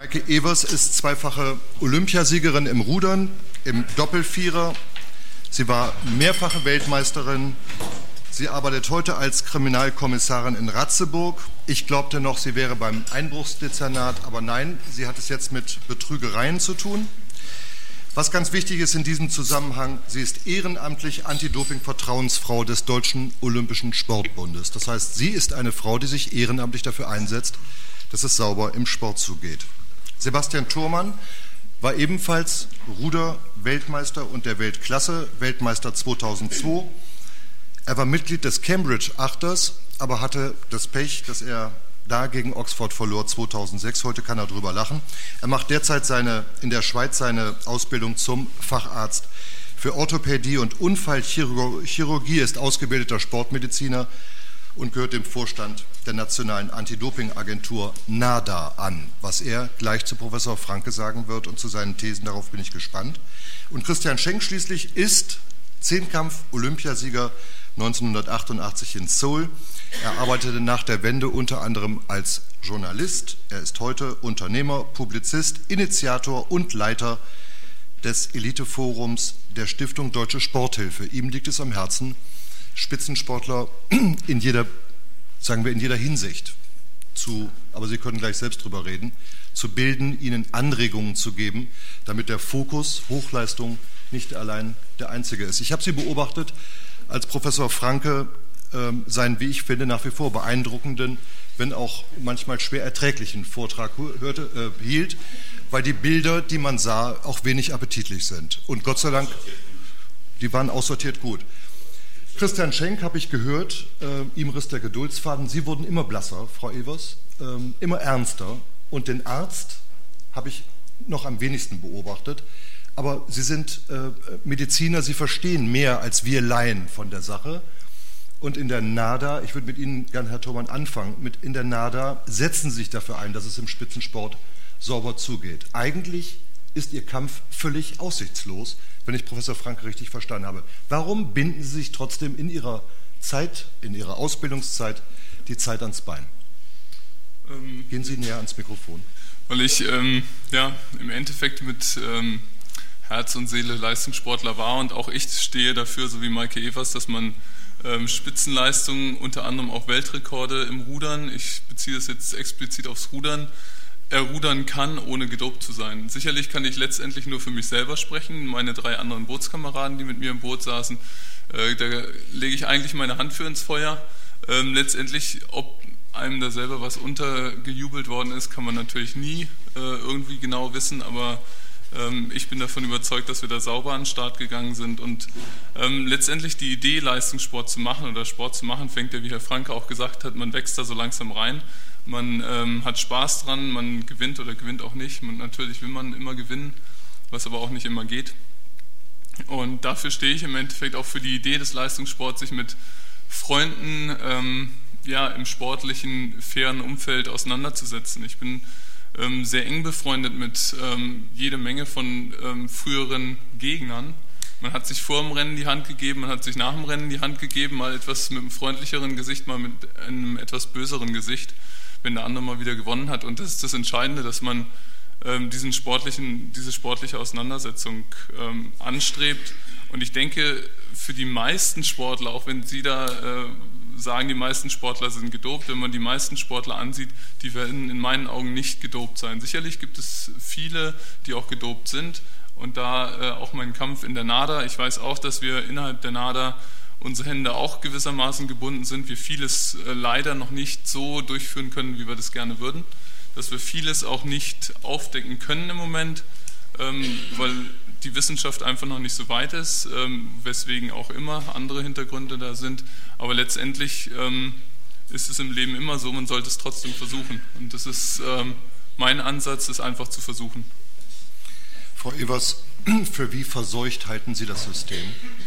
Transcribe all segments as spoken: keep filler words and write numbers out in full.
Maike Evers ist zweifache Olympiasiegerin im Rudern, im Doppelvierer. Sie war mehrfache Weltmeisterin. Sie arbeitet heute als Kriminalkommissarin in Ratzeburg. Ich glaubte noch, sie wäre beim Einbruchsdezernat, aber nein, sie hat es jetzt mit Betrügereien zu tun. Was ganz wichtig ist in diesem Zusammenhang, sie ist ehrenamtlich Anti-Doping-Vertrauensfrau des Deutschen Olympischen Sportbundes. Das heißt, sie ist eine Frau, die sich ehrenamtlich dafür einsetzt, dass es sauber im Sport zugeht. Sebastian Thurmann war ebenfalls Ruder-Weltmeister und der Weltklasse-Weltmeister zweitausendzwei. Er war Mitglied des Cambridge-Achters, aber hatte das Pech, dass er da gegen Oxford verlor zweitausendsechs. Heute kann er drüber lachen. Er macht derzeit seine, in der Schweiz seine Ausbildung zum Facharzt für Orthopädie und Unfallchirurgie, ist ausgebildeter Sportmediziner und gehört dem Vorstand der Nationalen Anti-Doping-Agentur NADA an, was er gleich zu Professor Franke sagen wird und zu seinen Thesen. Darauf bin ich gespannt. Und Christian Schenk schließlich ist Zehnkampf-Olympiasieger neunzehnhundertachtundachtzig in Seoul. Er arbeitete nach der Wende unter anderem als Journalist. Er ist heute Unternehmer, Publizist, Initiator und Leiter des Eliteforums der Stiftung Deutsche Sporthilfe. Ihm liegt es am Herzen, Spitzensportler in jeder, sagen wir, in jeder Hinsicht zu, aber Sie können gleich selbst drüber reden, zu bilden, ihnen Anregungen zu geben, damit der Fokus Hochleistung nicht allein der einzige ist. Ich habe Sie beobachtet, als Professor Franke äh, seinen, wie ich finde, nach wie vor beeindruckenden, wenn auch manchmal schwer erträglichen Vortrag hörte, äh, hielt, weil die Bilder, die man sah, auch wenig appetitlich sind. Und Gott sei Dank, die waren aussortiert gut. Christian Schenk habe ich gehört, äh, ihm riss der Geduldsfaden. Sie wurden immer blasser, Frau Evers, äh, immer ernster. Und den Arzt habe ich noch am wenigsten beobachtet. Aber Sie sind äh, Mediziner, Sie verstehen mehr als wir Laien von der Sache. Und in der NADA, ich würde mit Ihnen gerne, Herr Thurmann, anfangen, mit in der NADA setzen Sie sich dafür ein, dass es im Spitzensport sauber zugeht. Eigentlich ist Ihr Kampf völlig aussichtslos, wenn ich Professor Franke richtig verstanden habe. Warum binden Sie sich trotzdem in Ihrer Zeit, in Ihrer Ausbildungszeit, die Zeit ans Bein? Ähm, Gehen Sie näher ans Mikrofon. Weil ich ähm, ja, im Endeffekt mit ähm, Herz und Seele Leistungssportler war und auch ich stehe dafür, so wie Maike Evers, dass man ähm, Spitzenleistungen, unter anderem auch Weltrekorde im Rudern, ich beziehe das jetzt explizit aufs Rudern, errudern kann, ohne gedopt zu sein. Sicherlich kann ich letztendlich nur für mich selber sprechen, meine drei anderen Bootskameraden, die mit mir im Boot saßen, äh, da lege ich eigentlich meine Hand für ins Feuer. Ähm, letztendlich, ob einem da selber was untergejubelt worden ist, kann man natürlich nie äh, irgendwie genau wissen, aber ähm, ich bin davon überzeugt, dass wir da sauber an den Start gegangen sind und ähm, letztendlich die Idee, Leistungssport zu machen oder Sport zu machen, fängt ja, wie Herr Franke auch gesagt hat, man wächst da so langsam rein. Man ähm, hat Spaß dran, man gewinnt oder gewinnt auch nicht. Man, natürlich will man immer gewinnen, was aber auch nicht immer geht. Und dafür stehe ich im Endeffekt auch für die Idee des Leistungssports, sich mit Freunden ähm, ja, im sportlichen, fairen Umfeld auseinanderzusetzen. Ich bin ähm, sehr eng befreundet mit ähm, jede Menge von ähm, früheren Gegnern. Man hat sich vor dem Rennen die Hand gegeben, man hat sich nach dem Rennen die Hand gegeben, mal etwas mit einem freundlicheren Gesicht, mal mit einem etwas böseren Gesicht, wenn der andere mal wieder gewonnen hat. Und das ist das Entscheidende, dass man ähm, diesen sportlichen, diese sportliche Auseinandersetzung ähm, anstrebt. Und ich denke, für die meisten Sportler, auch wenn Sie da äh, sagen, die meisten Sportler sind gedopt, wenn man die meisten Sportler ansieht, die werden in meinen Augen nicht gedopt sein. Sicherlich gibt es viele, die auch gedopt sind. Und da äh, auch mein Kampf in der NADA, ich weiß auch, dass wir innerhalb der NADA unsere Hände auch gewissermaßen gebunden sind, wir vieles äh, leider noch nicht so durchführen können, wie wir das gerne würden, dass wir vieles auch nicht aufdecken können im Moment, ähm, weil die Wissenschaft einfach noch nicht so weit ist, ähm, weswegen auch immer andere Hintergründe da sind, aber letztendlich ähm, ist es im Leben immer so, man sollte es trotzdem versuchen und das ist ähm, mein Ansatz, es einfach zu versuchen. Frau Evers, für wie verseucht halten Sie das System?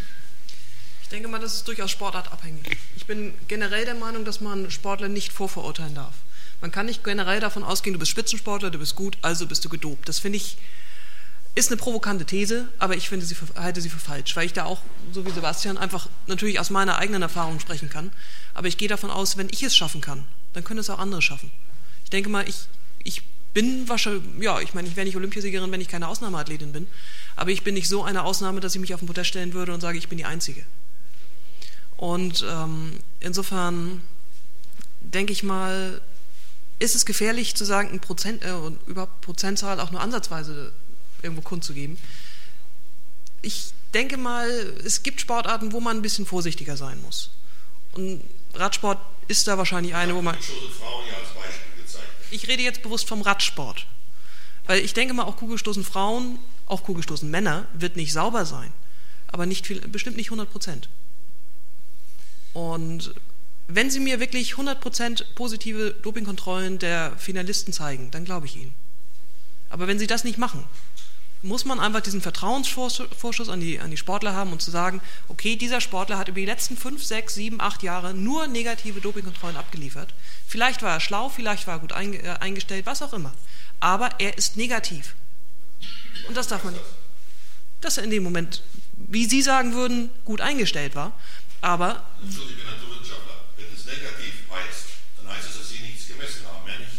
Ich denke mal, das ist durchaus sportartabhängig. Ich bin generell der Meinung, dass man Sportler nicht vorverurteilen darf. Man kann nicht generell davon ausgehen, du bist Spitzensportler, du bist gut, also bist du gedopt. Das finde ich, ist eine provokante These, aber ich finde sie für, halte sie für falsch, weil ich da auch, so wie Sebastian, einfach natürlich aus meiner eigenen Erfahrung sprechen kann. Aber ich gehe davon aus, wenn ich es schaffen kann, dann können es auch andere schaffen. Ich denke mal, ich, ich bin wahrscheinlich, ja, ich meine, ich wäre nicht Olympiasiegerin, wenn ich keine Ausnahmeathletin bin, aber ich bin nicht so eine Ausnahme, dass ich mich auf den Podest stellen würde und sage, ich bin die Einzige. Und ähm, insofern denke ich mal, ist es gefährlich zu sagen, ein Prozent, äh, und überhaupt Prozentzahl auch nur ansatzweise irgendwo kundzugeben. Ich denke mal, es gibt Sportarten, wo man ein bisschen vorsichtiger sein muss. Und Radsport ist da wahrscheinlich eine, wo man... Ich rede jetzt bewusst vom Radsport. Weil ich denke mal, auch Kugelstoßen Frauen, auch Kugelstoßen Männer wird nicht sauber sein. Aber nicht viel, bestimmt nicht hundert Prozent. Und wenn Sie mir wirklich hundert Prozent positive Dopingkontrollen der Finalisten zeigen, dann glaube ich Ihnen. Aber wenn Sie das nicht machen, muss man einfach diesen Vertrauensvorschuss an die, an die Sportler haben und zu sagen, okay, dieser Sportler hat über die letzten fünf, sechs, sieben, acht Jahre nur negative Dopingkontrollen abgeliefert. Vielleicht war er schlau, vielleicht war er gut eingestellt, was auch immer. Aber er ist negativ. Und das darf man nicht. Dass er in dem Moment, wie Sie sagen würden, gut eingestellt war, aber... Entschuldigung, ich bin Naturwissenschaftler. Wenn es negativ heißt, dann heißt es, dass Sie nichts gemessen haben, mehr nicht.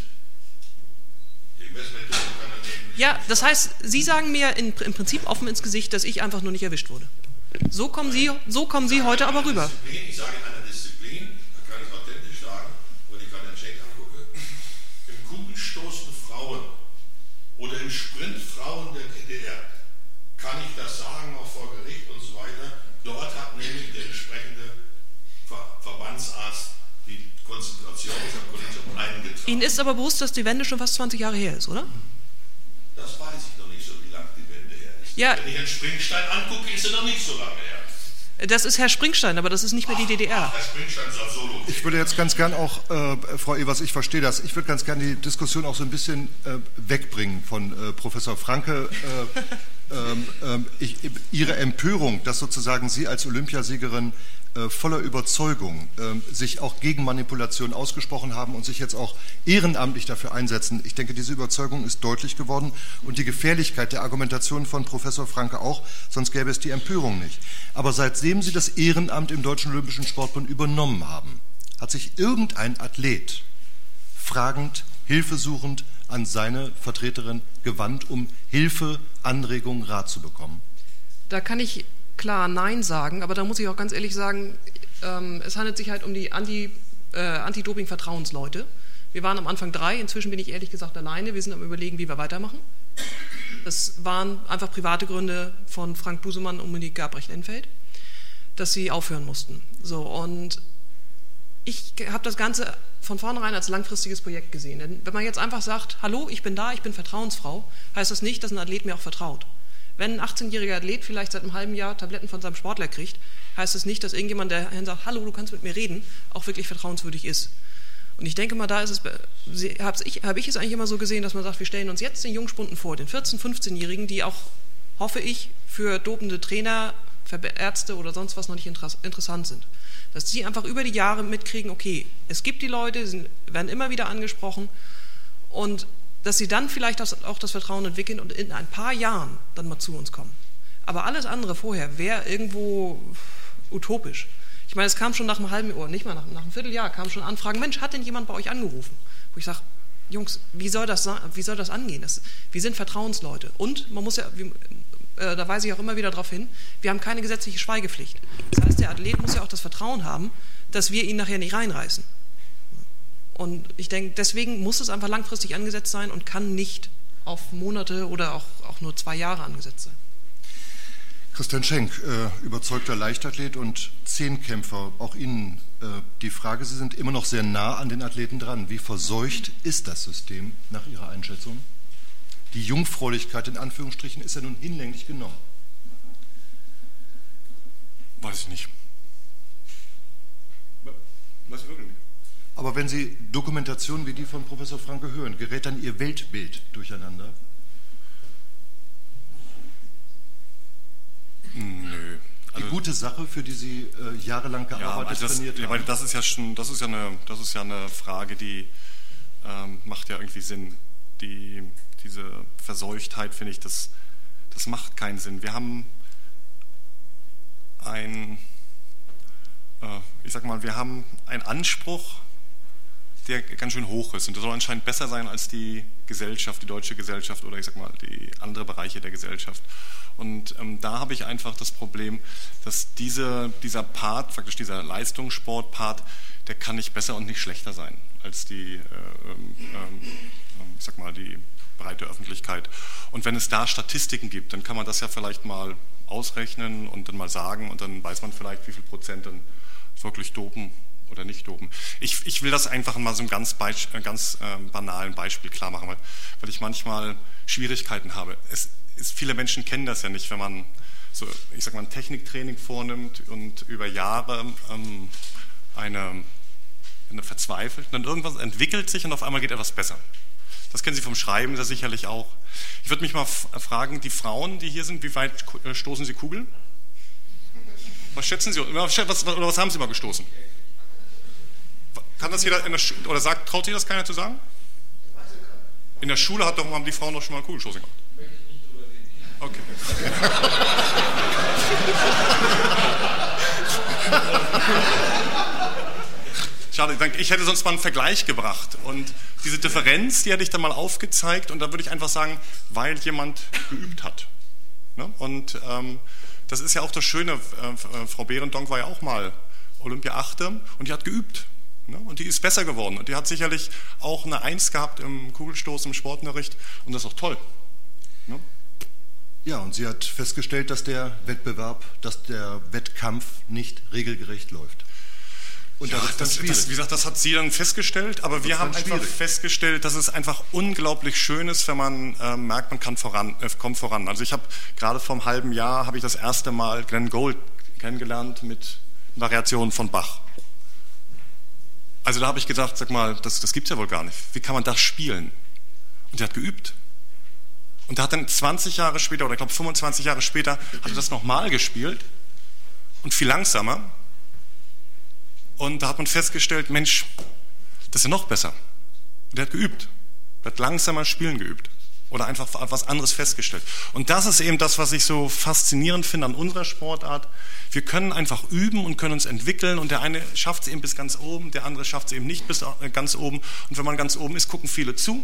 Die Messmethode kann er nehmen. Ja, das heißt, Sie sagen mir in, im Prinzip offen ins Gesicht, dass ich einfach nur nicht erwischt wurde. So kommen Sie, so kommen Sie heute aber rüber. Ich sage in einer Disziplin, da kann ich authentisch sagen, wenn ich gerade den Schenk angucke, im Kugelstoßen Frauen oder im Sprint Frauen der D D R, kann ich das sagen, auch vor Gericht und so weiter. Dort hat nämlich der entsprechende Ver Verbandsarzt die Konzentration der Kollision eingetragen. Ihnen ist aber bewusst, dass die Wende schon fast zwanzig Jahre her ist, oder? Das weiß ich noch nicht so, wie lange die Wende her ist. Ja. Wenn ich Herrn Springstein angucke, ist er noch nicht so lange her. Das ist Herr Springstein, aber das ist nicht mehr die D D R. Ach, Herr Springstein soll solo. Ich würde jetzt ganz gern auch, äh, Frau Evers, ich verstehe das, ich würde ganz gern die Diskussion auch so ein bisschen äh, wegbringen von äh, Professor Franke. Äh, ähm, äh, ich, Ihre Empörung, dass sozusagen Sie als Olympiasiegerin äh, voller Überzeugung äh, sich auch gegen Manipulation ausgesprochen haben und sich jetzt auch ehrenamtlich dafür einsetzen. Ich denke, diese Überzeugung ist deutlich geworden und die Gefährlichkeit der Argumentation von Professor Franke auch, sonst gäbe es die Empörung nicht. Aber seitdem Sie das Ehrenamt im Deutschen Olympischen Sportbund übernommen haben, hat sich irgendein Athlet fragend, hilfesuchend an seine Vertreterin gewandt, um Hilfe, Anregung, Rat zu bekommen? Da kann ich klar Nein sagen, aber da muss ich auch ganz ehrlich sagen, ähm, es handelt sich halt um die Anti, äh, Anti-Doping-Vertrauensleute. Wir waren am Anfang drei, inzwischen bin ich ehrlich gesagt alleine. Wir sind am Überlegen, wie wir weitermachen. Das waren einfach private Gründe von Frank Busemann und Monique Gabrecht-Enfeld, dass sie aufhören mussten. So, und ich habe das Ganze von vornherein als langfristiges Projekt gesehen. Denn wenn man jetzt einfach sagt, hallo, ich bin da, ich bin Vertrauensfrau, heißt das nicht, dass ein Athlet mir auch vertraut. Wenn ein achtzehnjähriger Athlet vielleicht seit einem halben Jahr Tabletten von seinem Sportler kriegt, heißt es nicht, dass irgendjemand, der sagt, hallo, du kannst mit mir reden, auch wirklich vertrauenswürdig ist. Und ich denke mal, da ist es, habe ich, hab ich es eigentlich immer so gesehen, dass man sagt, wir stellen uns jetzt den Jungspunden vor, den vierzehn-, fünfzehnjährigen, die auch, hoffe ich, für dopende Trainer, für Ärzte oder sonst was noch nicht interessant sind. Dass sie einfach über die Jahre mitkriegen, okay, es gibt die Leute, sie werden immer wieder angesprochen und dass sie dann vielleicht auch das Vertrauen entwickeln und in ein paar Jahren dann mal zu uns kommen. Aber alles andere vorher wäre irgendwo utopisch. Ich meine, es kam schon nach einem halben Jahr, nicht mal nach, nach einem Vierteljahr, kamen schon Anfragen, Mensch, hat denn jemand bei euch angerufen? Wo ich sage, Jungs, wie soll das, wie soll das angehen? Das, wir sind Vertrauensleute. Und man muss ja, wie, äh, da weise ich auch immer wieder darauf hin, wir haben keine gesetzliche Schweigepflicht. Das heißt, der Athlet muss ja auch das Vertrauen haben, dass wir ihn nachher nicht reinreißen. Und ich denke, deswegen muss es einfach langfristig angesetzt sein und kann nicht auf Monate oder auch, auch nur zwei Jahre angesetzt sein. Christian Schenk, äh, überzeugter Leichtathlet und Zehnkämpfer, auch Ihnen äh, die Frage, Sie sind immer noch sehr nah an den Athleten dran. Wie verseucht ist das System nach Ihrer Einschätzung? Die Jungfräulichkeit in Anführungsstrichen ist ja nun hinlänglich genommen. Weiß ich nicht. Weiß ich wirklich nicht. Aber wenn Sie Dokumentationen wie die von Professor Franke hören, gerät dann Ihr Weltbild durcheinander? Nö. Also die gute Sache, für die Sie äh, jahrelang gearbeitet, ja, das, trainiert ja, haben. Das ist ja schon, das ist ja eine, das ist ja eine Frage, die ähm, macht ja irgendwie Sinn. Die, diese Verseuchtheit, finde ich, das, das macht keinen Sinn. Wir haben ein, äh, ich sag mal, wir haben einen Anspruch der ganz schön hoch ist. Und der soll anscheinend besser sein als die Gesellschaft, die deutsche Gesellschaft oder ich sag mal die anderen Bereiche der Gesellschaft. Und ähm, da habe ich einfach das Problem, dass diese, dieser Part, praktisch dieser Leistungssport-Part, der kann nicht besser und nicht schlechter sein als die, äh, ähm, ich sag mal, die breite Öffentlichkeit. Und wenn es da Statistiken gibt, dann kann man das ja vielleicht mal ausrechnen und dann mal sagen und dann weiß man vielleicht, wie viel Prozent dann wirklich dopen oder nicht dopen. Ich, ich will das einfach mal so einem ganz, Beisp ganz äh, banalen Beispiel klar machen, weil, weil ich manchmal Schwierigkeiten habe. Es, es, viele Menschen kennen das ja nicht, wenn man so, ich sag mal, ein Techniktraining vornimmt und über Jahre ähm, eine, eine verzweifelt, dann irgendwas entwickelt sich und auf einmal geht etwas besser. Das kennen Sie vom Schreiben sehr sicherlich auch. Ich würde mich mal fragen, die Frauen, die hier sind, wie weit stoßen Sie Kugeln? Was schätzen Sie? Was, oder was haben Sie mal gestoßen? Kann das jeder in der Sch oder sagt, traut sich das keiner zu sagen? In der Schule hat doch, haben die Frauen doch schon mal Kugelstoßen gemacht. Okay. Schade, ich hätte sonst mal einen Vergleich gebracht. Und diese Differenz, die hätte ich dann mal aufgezeigt. Und da würde ich einfach sagen, weil jemand geübt hat. Ne? Und ähm, das ist ja auch das Schöne. Äh, Frau Behrendonck war ja auch mal Olympia-Achte und die hat geübt. Ne? Und die ist besser geworden. Und die hat sicherlich auch eine Eins gehabt im Kugelstoß, im Sportunterricht. Und das ist auch toll. Ne? Ja, und sie hat festgestellt, dass der Wettbewerb, dass der Wettkampf nicht regelgerecht läuft. Und ja, das, das, das, wie gesagt, das hat sie dann festgestellt, aber wir haben einfach schwierig. festgestellt, dass es einfach unglaublich schön ist, wenn man äh, merkt, man kann voran, äh, kommt voran. Also ich habe gerade vor einem halben Jahr habe ich das erste Mal Glenn Gould kennengelernt mit Variationen von Bach. Also da habe ich gedacht, sag mal, das, das gibt es ja wohl gar nicht. Wie kann man das spielen? Und der hat geübt. Und der hat dann zwanzig Jahre später, oder ich glaube fünfundzwanzig Jahre später, hat er das nochmal gespielt und viel langsamer. Und da hat man festgestellt, Mensch, das ist ja noch besser. Und der hat geübt. Der hat langsamer Spielen geübt. Oder einfach etwas anderes festgestellt. Und das ist eben das, was ich so faszinierend finde an unserer Sportart. Wir können einfach üben und können uns entwickeln. Und der eine schafft es eben bis ganz oben, der andere schafft es eben nicht bis ganz oben. Und wenn man ganz oben ist, gucken viele zu.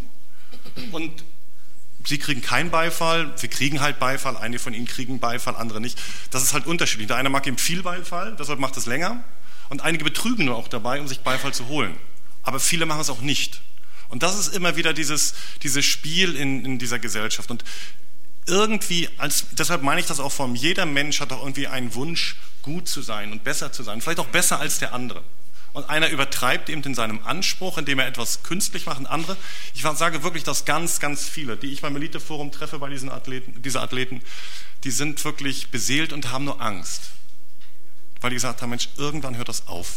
Und sie kriegen keinen Beifall, wir kriegen halt Beifall. Einige von ihnen kriegen Beifall, andere nicht. Das ist halt unterschiedlich. Der eine mag eben viel Beifall, deshalb macht es länger. Und einige betrügen nur auch dabei, um sich Beifall zu holen. Aber viele machen es auch nicht. Und das ist immer wieder dieses, dieses Spiel in, in dieser Gesellschaft. Und irgendwie, als, deshalb meine ich das auch von jeder Mensch hat auch irgendwie einen Wunsch, gut zu sein und besser zu sein. Vielleicht auch besser als der andere. Und einer übertreibt eben in seinem Anspruch, indem er etwas künstlich macht. Und andere, ich sage wirklich, dass ganz, ganz viele, die ich beim Eliteforum treffe bei diesen Athleten, diese Athleten, die sind wirklich beseelt und haben nur Angst. Weil die gesagt haben, Mensch, irgendwann hört das auf.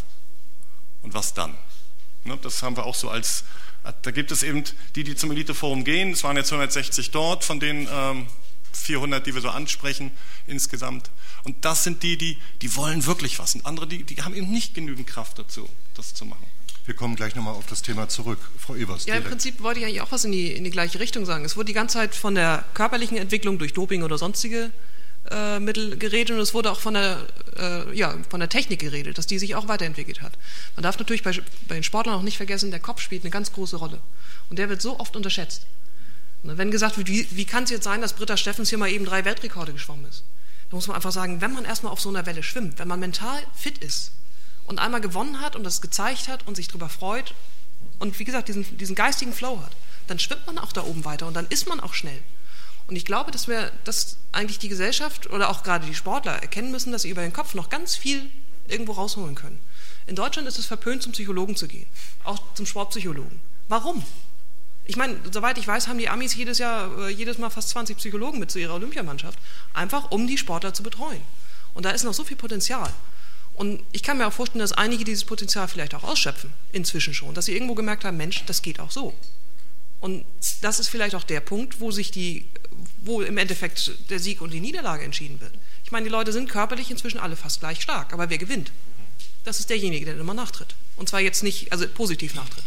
Und was dann? Ne, das haben wir auch so als, da gibt es eben die, die zum Eliteforum gehen, es waren jetzt hundertsechzig dort, von den ähm, vierhundert, die wir so ansprechen insgesamt. Und das sind die, die, die wollen wirklich was. Und andere, die, die haben eben nicht genügend Kraft dazu, das zu machen. Wir kommen gleich nochmal auf das Thema zurück. Frau Evers. Ja, direkt. Im Prinzip wollte ich eigentlich auch was in die, in die gleiche Richtung sagen. Es wurde die ganze Zeit von der körperlichen Entwicklung durch Doping oder sonstige Äh, Mittel geredet und es wurde auch von der, äh, ja, von der Technik geredet, dass die sich auch weiterentwickelt hat. Man darf natürlich bei, bei den Sportlern auch nicht vergessen, der Kopf spielt eine ganz große Rolle und der wird so oft unterschätzt. Und wenn gesagt wird, wie, wie kann es jetzt sein, dass Britta Steffens hier mal eben drei Weltrekorde geschwommen ist, da muss man einfach sagen, wenn man erstmal auf so einer Welle schwimmt, wenn man mental fit ist und einmal gewonnen hat und das gezeigt hat und sich darüber freut und wie gesagt diesen, diesen geistigen Flow hat, dann schwimmt man auch da oben weiter und dann ist man auch schnell. Und ich glaube, dass wir, dass eigentlich die Gesellschaft oder auch gerade die Sportler erkennen müssen, dass sie über den Kopf noch ganz viel irgendwo rausholen können. In Deutschland ist es verpönt, zum Psychologen zu gehen, auch zum Sportpsychologen. Warum? Ich meine, soweit ich weiß, haben die Amis jedes Jahr, jedes Mal fast zwanzig Psychologen mit zu ihrer Olympiamannschaft, einfach um die Sportler zu betreuen. Und da ist noch so viel Potenzial. Und ich kann mir auch vorstellen, dass einige dieses Potenzial vielleicht auch ausschöpfen, inzwischen schon, dass sie irgendwo gemerkt haben, Mensch, das geht auch so. Und das ist vielleicht auch der Punkt, wo sich die, wo im Endeffekt der Sieg und die Niederlage entschieden wird. Ich meine, die Leute sind körperlich inzwischen alle fast gleich stark, aber wer gewinnt? Das ist derjenige, der immer nachtritt. Und zwar jetzt nicht, also positiv nachtritt.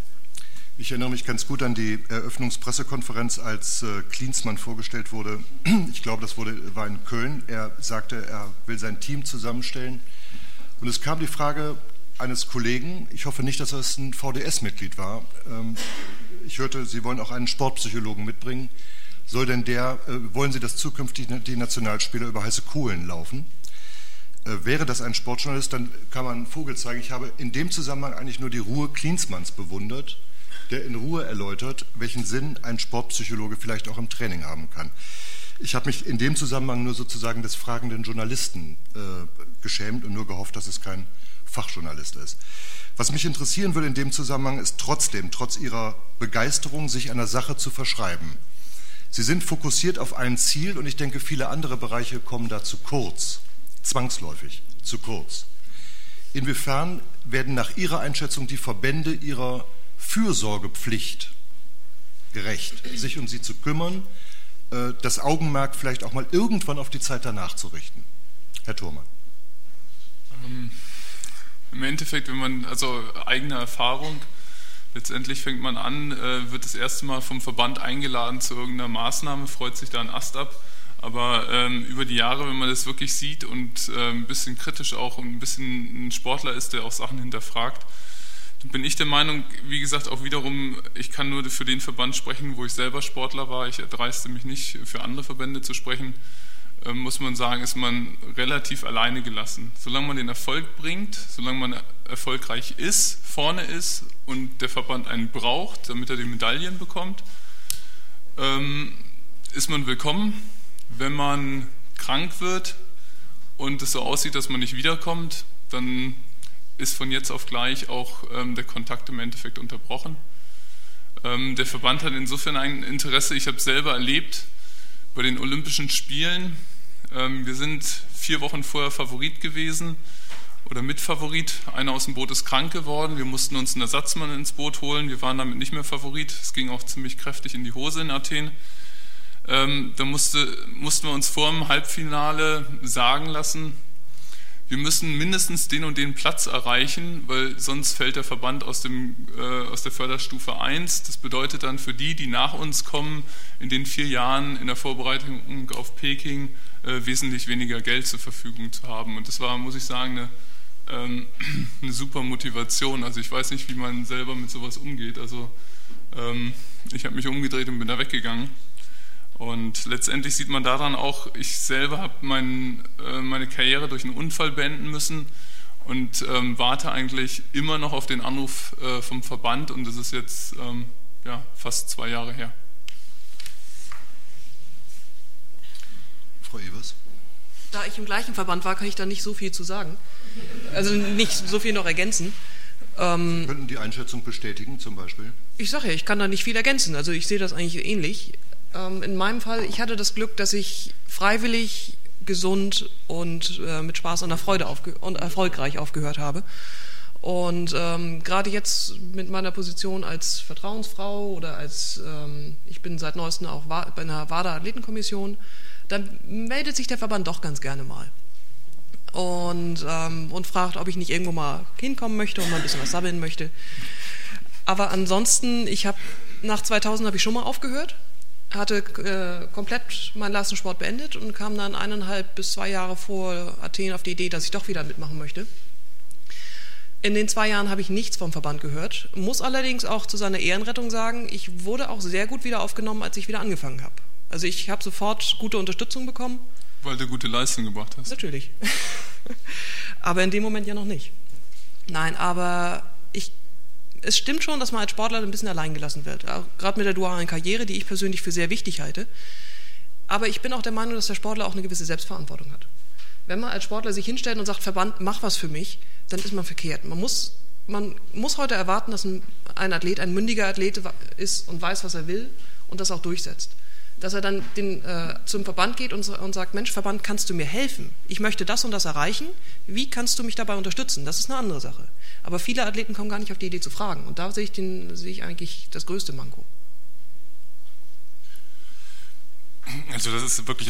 Ich erinnere mich ganz gut an die Eröffnungspressekonferenz, als äh, Klinsmann vorgestellt wurde. Ich glaube, das wurde, war in Köln. Er sagte, er will sein Team zusammenstellen. Und es kam die Frage, eines Kollegen, ich hoffe nicht, dass es ein V D S-Mitglied war. Ähm, ich hörte, Sie wollen auch einen Sportpsychologen mitbringen. Soll denn der, äh, wollen Sie, dass zukünftig die Nationalspieler über heiße Kohlen laufen? Äh, wäre das ein Sportjournalist, dann kann man einen Vogel zeigen. Ich habe in dem Zusammenhang eigentlich nur die Ruhe Klinsmanns bewundert, der in Ruhe erläutert, welchen Sinn ein Sportpsychologe vielleicht auch im Training haben kann. Ich habe mich in dem Zusammenhang nur sozusagen des fragenden Journalisten äh, geschämt und nur gehofft, dass es kein Fachjournalist ist. Was mich interessieren würde in dem Zusammenhang ist trotzdem, trotz Ihrer Begeisterung, sich einer Sache zu verschreiben. Sie sind fokussiert auf ein Ziel und ich denke, viele andere Bereiche kommen da zu kurz, zwangsläufig zu kurz. Inwiefern werden nach Ihrer Einschätzung die Verbände ihrer Fürsorgepflicht gerecht, sich um sie zu kümmern, das Augenmerk vielleicht auch mal irgendwann auf die Zeit danach zu richten? Herr Thurmann. Ähm, Im Endeffekt, wenn man, also eigene Erfahrung, letztendlich fängt man an, äh, wird das erste Mal vom Verband eingeladen zu irgendeiner Maßnahme, freut sich da ein Ast ab, aber ähm, über die Jahre, wenn man das wirklich sieht und äh, ein bisschen kritisch auch und ein bisschen ein Sportler ist, der auch Sachen hinterfragt, bin ich der Meinung, wie gesagt, auch wiederum, ich kann nur für den Verband sprechen, wo ich selber Sportler war, ich erdreiste mich nicht, für andere Verbände zu sprechen, äh, muss man sagen, ist man relativ alleine gelassen. Solange man den Erfolg bringt, solange man erfolgreich ist, vorne ist und der Verband einen braucht, damit er die Medaillen bekommt, ähm, ist man willkommen. Wenn man krank wird und es so aussieht, dass man nicht wiederkommt, dann ist von jetzt auf gleich auch ähm, der Kontakt im Endeffekt unterbrochen. Ähm, der Verband hat insofern ein Interesse, ich habe es selber erlebt, bei den Olympischen Spielen. Ähm, wir sind vier Wochen vorher Favorit gewesen oder Mitfavorit. Einer aus dem Boot ist krank geworden, wir mussten uns einen Ersatzmann ins Boot holen, wir waren damit nicht mehr Favorit, es ging auch ziemlich kräftig in die Hose in Athen. Ähm, da musste, mussten wir uns vor dem Halbfinale sagen lassen, wir müssen mindestens den und den Platz erreichen, weil sonst fällt der Verband aus, dem, äh, aus der Förderstufe eins. Das bedeutet dann für die, die nach uns kommen, in den vier Jahren in der Vorbereitung auf Peking äh, wesentlich weniger Geld zur Verfügung zu haben. Und das war, muss ich sagen, eine, ähm, eine super Motivation. Also ich weiß nicht, wie man selber mit sowas umgeht. Also ähm, ich habe mich umgedreht und bin da weggegangen. Und letztendlich sieht man daran auch, ich selber habe mein, äh, meine Karriere durch einen Unfall beenden müssen und ähm, warte eigentlich immer noch auf den Anruf äh, vom Verband und das ist jetzt ähm, ja, fast zwei Jahre her. Frau Evers? Da ich im gleichen Verband war, kann ich da nicht so viel zu sagen. Also nicht so viel noch ergänzen. Ähm, Sie könnten die Einschätzung bestätigen zum Beispiel? Ich sage ja, ich kann da nicht viel ergänzen. Also ich sehe das eigentlich ähnlich. In meinem Fall, ich hatte das Glück, dass ich freiwillig, gesund und äh, mit Spaß und der Freude aufge- und erfolgreich aufgehört habe. Und ähm, gerade jetzt mit meiner Position als Vertrauensfrau oder als, ähm, ich bin seit neuestem auch bei einer WADA-Athletenkommission, dann meldet sich der Verband doch ganz gerne mal. Und, ähm, und fragt, ob ich nicht irgendwo mal hinkommen möchte und mal ein bisschen was sabbeln möchte. Aber ansonsten, ich habe nach zweitausend habe ich schon mal aufgehört. Hatte äh, komplett meinen Leistungssport beendet und kam dann eineinhalb bis zwei Jahre vor Athen auf die Idee, dass ich doch wieder mitmachen möchte. In den zwei Jahren habe ich nichts vom Verband gehört, muss allerdings auch zu seiner Ehrenrettung sagen, ich wurde auch sehr gut wieder aufgenommen, als ich wieder angefangen habe. Also ich habe sofort gute Unterstützung bekommen. Weil du gute Leistung gebracht hast. Natürlich. Aber in dem Moment ja noch nicht. Nein, aber ich Es stimmt schon, dass man als Sportler ein bisschen allein gelassen wird, gerade mit der dualen Karriere, die ich persönlich für sehr wichtig halte. Aber ich bin auch der Meinung, dass der Sportler auch eine gewisse Selbstverantwortung hat. Wenn man als Sportler sich hinstellt und sagt, Verband, mach was für mich, dann ist man verkehrt. Man muss, man muss heute erwarten, dass ein, ein Athlet ein mündiger Athlet ist und weiß, was er will und das auch durchsetzt. Dass er dann den, äh, zum Verband geht und, und sagt, Mensch, Verband, kannst du mir helfen? Ich möchte das und das erreichen. Wie kannst du mich dabei unterstützen? Das ist eine andere Sache. Aber viele Athleten kommen gar nicht auf die Idee zu fragen. Und da sehe ich, den, sehe ich eigentlich das größte Manko. Also das ist wirklich relativ,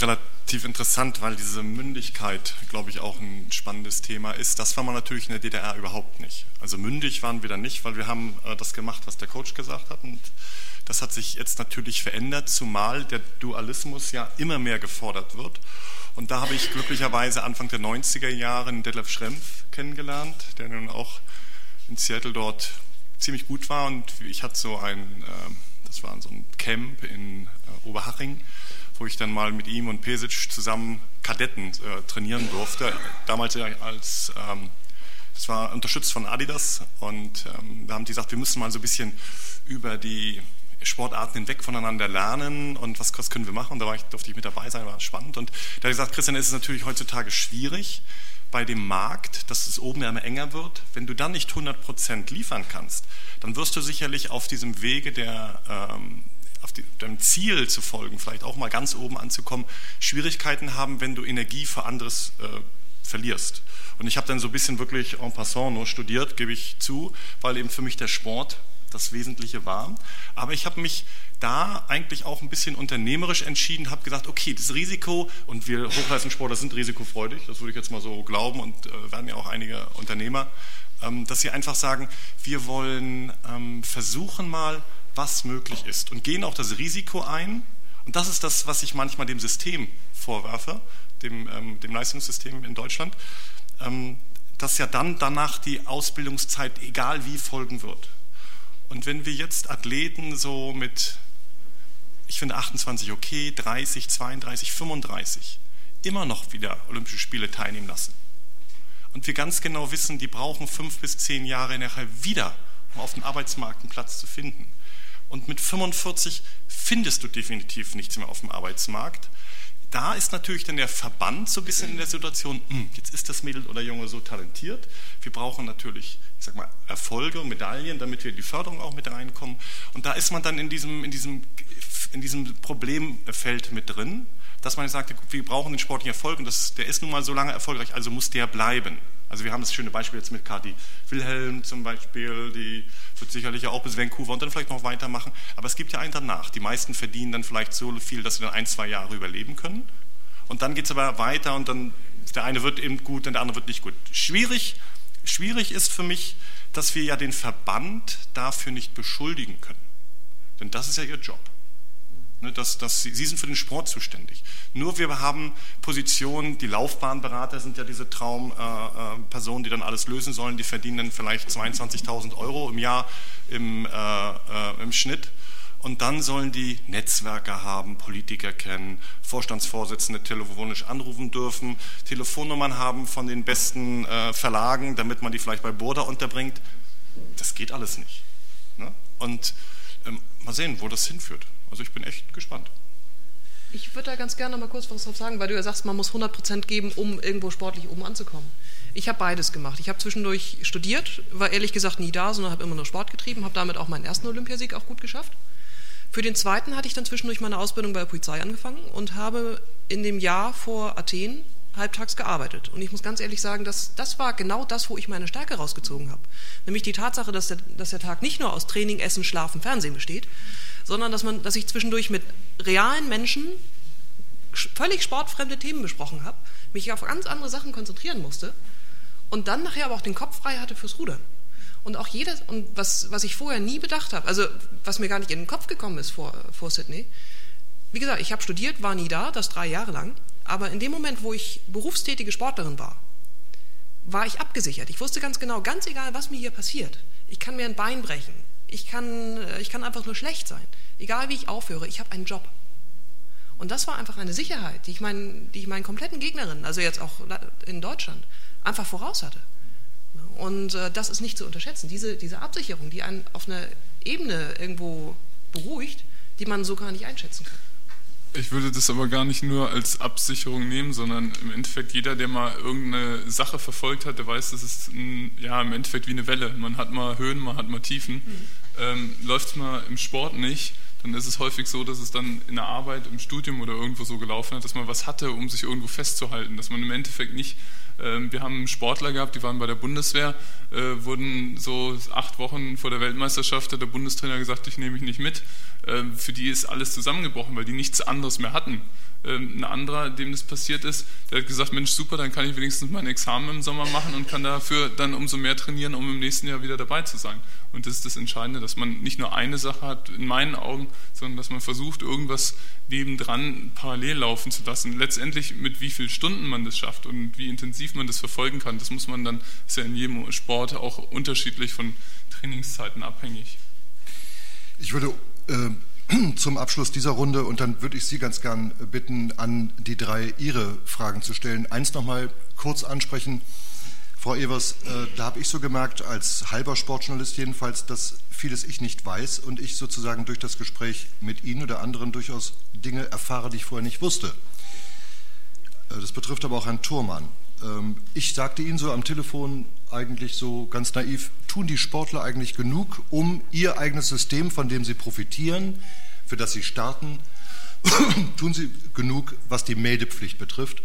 relativ interessant, weil diese Mündigkeit, glaube ich, auch ein spannendes Thema ist. Das war man natürlich in der D D R überhaupt nicht. Also mündig waren wir da nicht, weil wir haben äh, das gemacht, was der Coach gesagt hat. Und das hat sich jetzt natürlich verändert, zumal der Dualismus ja immer mehr gefordert wird. Und da habe ich glücklicherweise Anfang der neunziger Jahre einen Detlef Schrempf kennengelernt, der nun auch in Seattle dort ziemlich gut war. Und ich hatte so ein, äh, das war so ein Camp in äh, Oberhaching, wo ich dann mal mit ihm und Pesic zusammen Kadetten äh, trainieren durfte. Damals als, ähm, das war unterstützt von Adidas. Und ähm, da haben die gesagt, wir müssen mal so ein bisschen über die Sportarten hinweg voneinander lernen und was, was können wir machen. Und da war ich, durfte ich mit dabei sein, war spannend. Und da hat gesagt, Christian, es ist natürlich heutzutage schwierig bei dem Markt, dass es oben immer enger wird. Wenn du dann nicht hundert Prozent liefern kannst, dann wirst du sicherlich auf diesem Wege der, ähm, auf die, deinem Ziel zu folgen, vielleicht auch mal ganz oben anzukommen, Schwierigkeiten haben, wenn du Energie für anderes äh, verlierst. Und ich habe dann so ein bisschen wirklich en passant nur studiert, gebe ich zu, weil eben für mich der Sport das Wesentliche war. Aber ich habe mich da eigentlich auch ein bisschen unternehmerisch entschieden, habe gesagt, okay, das Risiko, und wir Hochleistungssportler sind risikofreudig, das würde ich jetzt mal so glauben, und äh, werden ja auch einige Unternehmer, ähm, dass sie einfach sagen, wir wollen ähm, versuchen mal, was möglich ist, und gehen auch das Risiko ein. Und das ist das, was ich manchmal dem System vorwerfe, dem, ähm, dem Leistungssystem in Deutschland, ähm, dass ja dann danach die Ausbildungszeit egal wie folgen wird. Und wenn wir jetzt Athleten so mit, ich finde achtundzwanzig okay, dreißig, zweiunddreißig, fünfunddreißig, immer noch wieder Olympische Spiele teilnehmen lassen, und wir ganz genau wissen, die brauchen fünf bis zehn Jahre nachher wieder, um auf dem Arbeitsmarkt einen Platz zu finden. Und mit fünfundvierzig findest du definitiv nichts mehr auf dem Arbeitsmarkt. Da ist natürlich dann der Verband so ein bisschen in der Situation, mh, jetzt ist das Mädel oder Junge so talentiert, wir brauchen natürlich, ich sag mal, Erfolge und Medaillen, damit wir in die Förderung auch mit reinkommen. Und da ist man dann in diesem, in diesem, in diesem Problemfeld mit drin, dass man sagt, wir brauchen den sportlichen Erfolg, und das, der ist nun mal so lange erfolgreich, also muss der bleiben. Also wir haben das schöne Beispiel jetzt mit Kati Wilhelm zum Beispiel, die wird sicherlich ja auch bis Vancouver und dann vielleicht noch weitermachen. Aber es gibt ja einen danach. Die meisten verdienen dann vielleicht so viel, dass sie dann ein, zwei Jahre überleben können. Und dann geht es aber weiter, und dann der eine wird eben gut und der andere wird nicht gut. Schwierig, schwierig ist für mich, dass wir ja den Verband dafür nicht beschuldigen können. Denn das ist ja ihr Job. Das, das, sie sind für den Sport zuständig. Nur wir haben Positionen, die Laufbahnberater sind ja diese Traumpersonen, äh, die dann alles lösen sollen, die verdienen dann vielleicht zweiundzwanzigtausend Euro im Jahr im, äh, äh, im Schnitt. Und dann sollen die Netzwerke haben, Politiker kennen, Vorstandsvorsitzende telefonisch anrufen dürfen, Telefonnummern haben von den besten äh, Verlagen, damit man die vielleicht bei Burda unterbringt. Das geht alles nicht. Ne? Und ähm, mal sehen, wo das hinführt. Also ich bin echt gespannt. Ich würde da ganz gerne noch mal kurz was drauf sagen, weil du ja sagst, man muss hundert Prozent geben, um irgendwo sportlich oben anzukommen. Ich habe beides gemacht. Ich habe zwischendurch studiert, war ehrlich gesagt nie da, sondern habe immer nur Sport getrieben, habe damit auch meinen ersten Olympiasieg auch gut geschafft. Für den zweiten hatte ich dann zwischendurch meine Ausbildung bei der Polizei angefangen und habe in dem Jahr vor Athen halbtags gearbeitet. Und ich muss ganz ehrlich sagen, dass, das war genau das, wo ich meine Stärke rausgezogen habe. Nämlich die Tatsache, dass der, dass der Tag nicht nur aus Training, Essen, Schlafen, Fernsehen besteht, sondern dass, man, dass ich zwischendurch mit realen Menschen völlig sportfremde Themen besprochen habe, mich auf ganz andere Sachen konzentrieren musste und dann nachher aber auch den Kopf frei hatte fürs Rudern. Und auch jeder, und was, was ich vorher nie bedacht habe, also was mir gar nicht in den Kopf gekommen ist vor, vor Sydney, wie gesagt, ich habe studiert, war nie da, das drei Jahre lang, aber in dem Moment, wo ich berufstätige Sportlerin war, war ich abgesichert. Ich wusste ganz genau, ganz egal, was mir hier passiert, ich kann mir ein Bein brechen, ich kann, ich kann einfach nur schlecht sein, egal wie ich aufhöre, ich habe einen Job. Und das war einfach eine Sicherheit, die ich meinen, die ich meinen kompletten Gegnerinnen, also jetzt auch in Deutschland, einfach voraus hatte. Und äh, das ist nicht zu unterschätzen. Diese, diese Absicherung, die einen auf einer Ebene irgendwo beruhigt, die man so gar nicht einschätzen kann. Ich würde das aber gar nicht nur als Absicherung nehmen, sondern im Endeffekt jeder, der mal irgendeine Sache verfolgt hat, der weiß, das ist ein, ja, im Endeffekt wie eine Welle. Man hat mal Höhen, man hat mal Tiefen. Mhm. Ähm, läuft es mal im Sport nicht, dann ist es häufig so, dass es dann in der Arbeit, im Studium oder irgendwo so gelaufen hat, dass man was hatte, um sich irgendwo festzuhalten, dass man im Endeffekt nicht, äh, wir haben Sportler gehabt, die waren bei der Bundeswehr, äh, wurden so acht Wochen vor der Weltmeisterschaft, hat der Bundestrainer gesagt, ich nehme mich nicht mit, äh, für die ist alles zusammengebrochen, weil die nichts anderes mehr hatten. Ein anderer, dem das passiert ist, der hat gesagt, Mensch, super, dann kann ich wenigstens mein Examen im Sommer machen und kann dafür dann umso mehr trainieren, um im nächsten Jahr wieder dabei zu sein. Und das ist das Entscheidende, dass man nicht nur eine Sache hat, in meinen Augen, sondern dass man versucht, irgendwas nebendran parallel laufen zu lassen. Letztendlich mit wie vielen Stunden man das schafft und wie intensiv man das verfolgen kann, das muss man dann, ist ja in jedem Sport auch unterschiedlich von Trainingszeiten abhängig. Ich würde äh zum Abschluss dieser Runde, und dann würde ich Sie ganz gern bitten, an die drei Ihre Fragen zu stellen. Eins noch mal kurz ansprechen. Frau Evers, äh, da habe ich so gemerkt, als halber Sportjournalist jedenfalls, dass vieles ich nicht weiß und ich sozusagen durch das Gespräch mit Ihnen oder anderen durchaus Dinge erfahre, die ich vorher nicht wusste. Äh, das betrifft aber auch Herrn Thurmann. Ähm, ich sagte Ihnen so am Telefon eigentlich so ganz naiv, tun die Sportler eigentlich genug, um ihr eigenes System, von dem sie profitieren, für das sie starten, tun sie genug, was die Meldepflicht betrifft?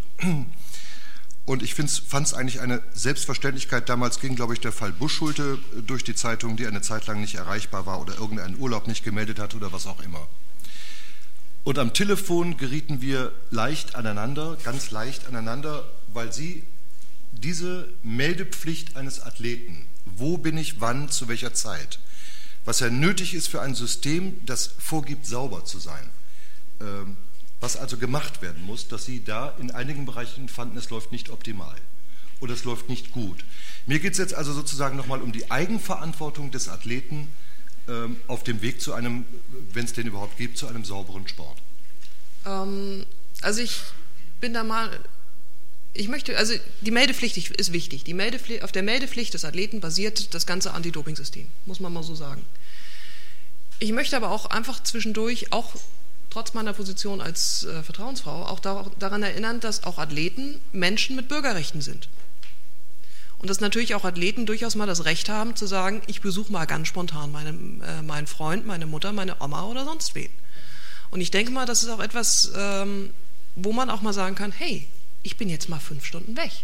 Und ich fand es eigentlich eine Selbstverständlichkeit. Damals ging, glaube ich, der Fall Busch-Schulte durch die Zeitung, die eine Zeit lang nicht erreichbar war oder irgendeinen Urlaub nicht gemeldet hat oder was auch immer. Und am Telefon gerieten wir leicht aneinander, ganz leicht aneinander, weil Sie diese Meldepflicht eines Athleten, wo bin ich, wann, zu welcher Zeit, was ja nötig ist für ein System, das vorgibt, sauber zu sein, ähm, was also gemacht werden muss, dass Sie da in einigen Bereichen fanden, es läuft nicht optimal oder es läuft nicht gut. Mir geht es jetzt also sozusagen nochmal um die Eigenverantwortung des Athleten ähm, auf dem Weg zu einem, wenn es den überhaupt gibt, zu einem sauberen Sport. Ähm, also ich bin da mal... Ich möchte, also die Meldepflicht ist wichtig. Die Meldepflicht, auf der Meldepflicht des Athleten basiert das ganze Anti-Doping-System, muss man mal so sagen. Ich möchte aber auch einfach zwischendurch, auch trotz meiner Position als äh, Vertrauensfrau, auch da, daran erinnern, dass auch Athleten Menschen mit Bürgerrechten sind. Und dass natürlich auch Athleten durchaus mal das Recht haben, zu sagen, ich besuche mal ganz spontan meine, äh, meinen Freund, meine Mutter, meine Oma oder sonst wen. Und ich denke mal, das ist auch etwas, ähm, wo man auch mal sagen kann, hey, ich bin jetzt mal fünf Stunden weg.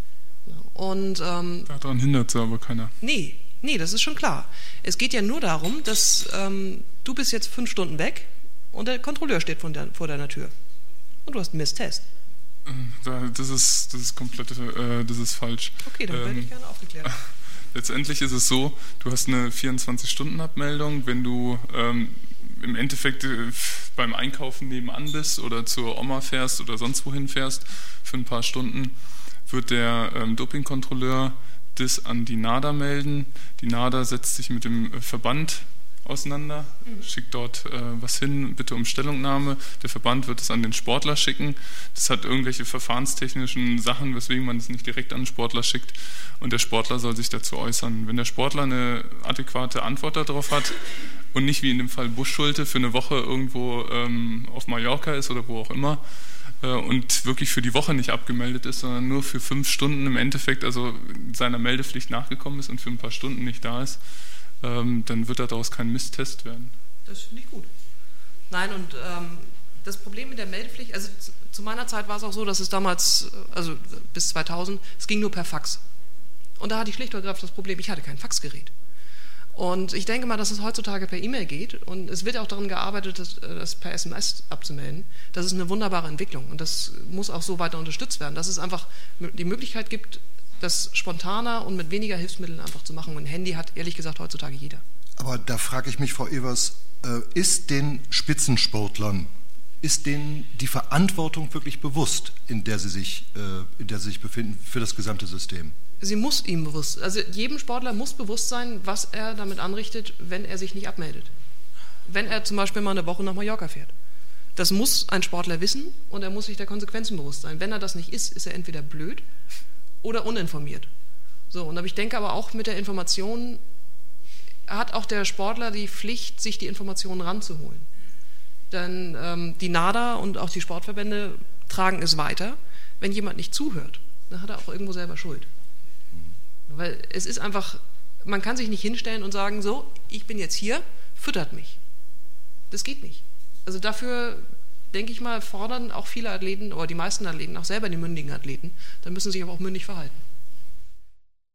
Und, ähm, daran hindert es aber keiner. Nee, nee, das ist schon klar. Es geht ja nur darum, dass ähm, du bist jetzt fünf Stunden weg und der Kontrolleur steht von der, vor deiner Tür. Und du hast einen Misstest. Das ist, das ist komplett, äh, das ist falsch. Okay, dann werde ähm, ich gerne aufgeklärt. Letztendlich ist es so, du hast eine vierundzwanzig-Stunden-Abmeldung, wenn du ähm, im Endeffekt äh, beim Einkaufen nebenan bist oder zur Oma fährst oder sonst wohin fährst für ein paar Stunden, wird der ähm, Dopingkontrolleur das an die NADA melden. Die NADA setzt sich mit dem äh, Verband auseinander, mhm. schickt dort äh, was hin, bitte um Stellungnahme. Der Verband wird es an den Sportler schicken. Das hat irgendwelche verfahrenstechnischen Sachen, weswegen man es nicht direkt an den Sportler schickt. Und der Sportler soll sich dazu äußern. Wenn der Sportler eine adäquate Antwort darauf hat und nicht wie in dem Fall Busch-Schulte für eine Woche irgendwo ähm, auf Mallorca ist oder wo auch immer äh, und wirklich für die Woche nicht abgemeldet ist, sondern nur für fünf Stunden im Endeffekt, also seiner Meldepflicht nachgekommen ist und für ein paar Stunden nicht da ist, ähm, dann wird daraus kein Misstest werden. Das finde ich gut. Nein, und ähm, das Problem mit der Meldepflicht, also zu, zu meiner Zeit war es auch so, dass es damals, also bis zweitausend, es ging nur per Fax. Und da hatte ich schlicht und ergreifend das Problem, ich hatte kein Faxgerät. Und ich denke mal, dass es heutzutage per E-Mail geht und es wird auch daran gearbeitet, das, das per S M S abzumelden. Das ist eine wunderbare Entwicklung und das muss auch so weiter unterstützt werden, dass es einfach die Möglichkeit gibt, das spontaner und mit weniger Hilfsmitteln einfach zu machen. Und ein Handy hat ehrlich gesagt heutzutage jeder. Aber da frage ich mich, Frau Evers, ist den Spitzensportlern, ist denen die Verantwortung wirklich bewusst, in der sie sich, in der sie sich befinden, für das gesamte System? Sie muss ihm bewusst, also jedem Sportler muss bewusst sein, was er damit anrichtet, wenn er sich nicht abmeldet. Wenn er zum Beispiel mal eine Woche nach Mallorca fährt. Das muss ein Sportler wissen und er muss sich der Konsequenzen bewusst sein. Wenn er das nicht ist, ist er entweder blöd oder uninformiert. So, und ich denke aber auch mit der Information hat auch der Sportler die Pflicht, sich die Informationen ranzuholen. Denn ähm, die NADA und auch die Sportverbände tragen es weiter. Wenn jemand nicht zuhört, dann hat er auch irgendwo selber Schuld. Weil es ist einfach, man kann sich nicht hinstellen und sagen, so, ich bin jetzt hier, füttert mich. Das geht nicht. Also dafür, denke ich mal, fordern auch viele Athleten oder die meisten Athleten auch selber die mündigen Athleten. Dann müssen sie sich aber auch mündig verhalten.